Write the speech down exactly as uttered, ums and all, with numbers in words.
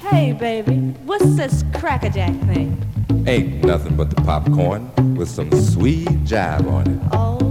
Hey, baby, what's this crackerjack thing? Ain't nothing but the popcorn with some sweet jive on it. Oh,